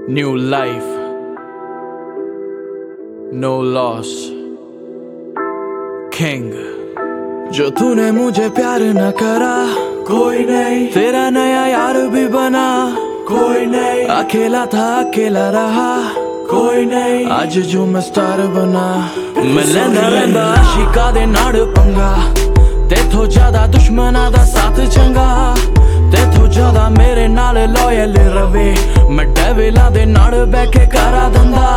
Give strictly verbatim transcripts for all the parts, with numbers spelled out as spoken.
New life, no loss, king। जो तूने मुझे प्यार न करा, कोई नहीं तेरा नया यार भी बना, कोई नहीं अकेला था अकेला रहा, कोई नहीं आज जो मैं स्टार बना। मैं लैंदा लैंदा शिका दे नाड़ पंगा, तेथों ज्यादा दुश्मना दा साथ चंगा, तेथों ज्यादा मेरे नाल लॉयल रवे, मैं डेविला दे नाड़ बैठे करा धंधा।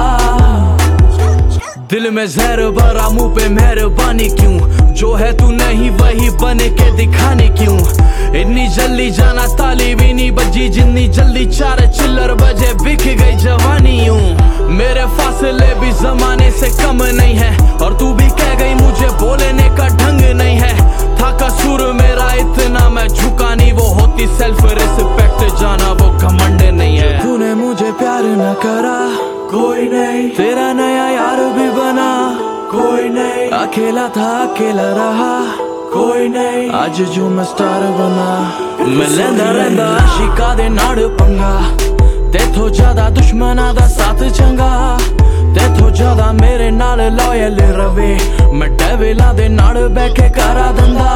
दिल में जहर भरा मुंह पे मेहरबानी क्यों, जो है तू नहीं वही बने के दिखाने क्यों। इतनी जल्दी जाना ताली भी नहीं बजी, जितनी जल्दी चार चिल्लर बजे बिक गई जवानी यूं। मेरे फासले भी जमाने से कम नहीं है, और तू भी कह गई मुझे बोलने का ढंग नहीं है। था कसूर मेरा इतना मैं झुका नहीं, वो होती सेल्फ रिस्पेक्ट जाना वो घमंड नहीं है। तूने मुझे प्यार न करा, कोई नहीं तेरा नया यार भी बना, कोई नहीं अकेला था अकेला रहा, कोई नहीं आज जो मैं स्टार बना। मैं लैंदा लैंदा शिका दे नाड़ पंगा, तेथों ज्यादा दुश्मना दा साथ चंगा, तेथों ज्यादा मेरे नाल लॉयल रवे, मैं डेविला दे नाड़ बैठे करा धंधा।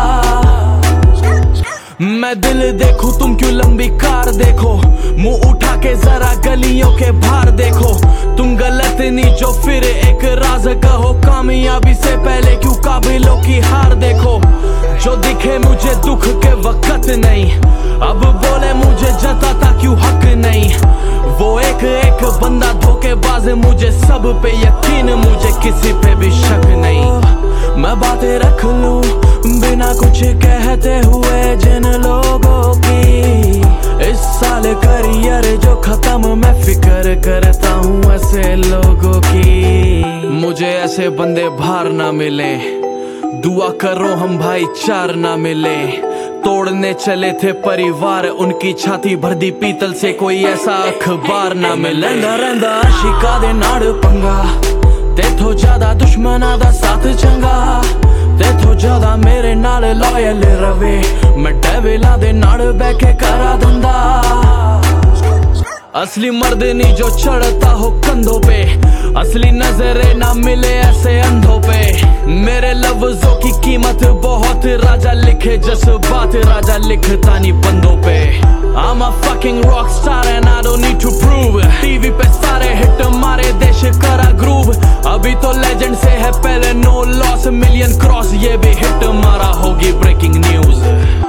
मैं दिल देखूं तुम क्यों लंबी कार देखो, मुंह उठा के जरा गलियों के बाहर देखो। तुम गलत नहीं जो फिर एक राज कहो, कामयाबी से पहले क्यों काबिलों की हार देखो। जो दिखे मुझे दुख के वक्त नहीं, अब बोले मुझे जताता क्यों हक नहीं। वो एक एक बंदा धोखेबाज, मुझे सब पे यकीन, मुझे किसी पे भी शक नहीं। मैं बातें रख लूं बिना कुछ कहते हुए जिन लोगों की, इस साल करियर जो खत्म मैं फिक्र करता हूँ ऐसे लोगों की। मुझे ऐसे बंदे बाहर ना मिले, दुआ करो हम भाईचार ना मिले। तोड़ने चले थे परिवार, उनकी छाती भर दी पीतल से, कोई ऐसा अखबार ना मिले। लैंदा लैंदा शिका दे नाड़ पंगा, तेथों ज्यादा दुश्मना दा साथ चंगा, तेथों ज्यादा मेरे नाल लॉयल रवे, मैं डेविला दे नाड़ बैठे करा धंधा। असली मर्द नहीं जो चढ़ता हो कंधों पे, असली नजरे ना मिले ऐसे अंधों पे। मेरे लफ्जों की कीमत बहुत, राजा लिखे जज्बात, राजा लिखता नहीं बंदों पे। I'm a fucking rock star and I don't need to prove, TV पे सारे हिट मारे देश करा ग्रूव। अभी तो लेजेंड से है पहले नो लॉस, मिलियन क्रॉस ये भी हिट मारा होगी ब्रेकिंग न्यूज।